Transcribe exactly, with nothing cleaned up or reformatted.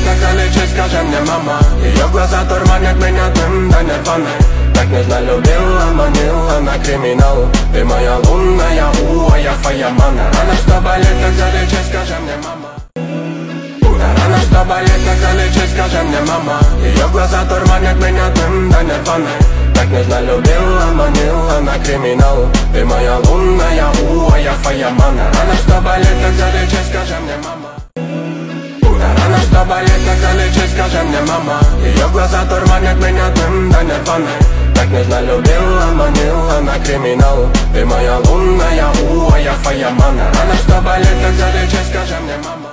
так залечи, скажи мне, мама. Ее глаза турманят меня дым до нирваны. Так нежно любил, манил, она криминал. Ты моя лунная, у, а я твоя мана. Рана, что болит, так залечи, скажи мне, мама. Рана, что болит, так залечи, скажи мне, мама. Ее глаза турманят меня дым до нирваны. Так нежно любил, манил, она криминал. Ты моя лунная, у, а я твоя мана. Рана, что болит, так залечи, скажи мне, мама. Рана, что болит, так залечи, скажи мне, мама. Ее глаза турманят меня дым до нирваны. Так нежно любил, манил, она криминал. Ты моя лунная, у, а я твоя мана. Рана, что болит, так залечи, скажи мне, мама.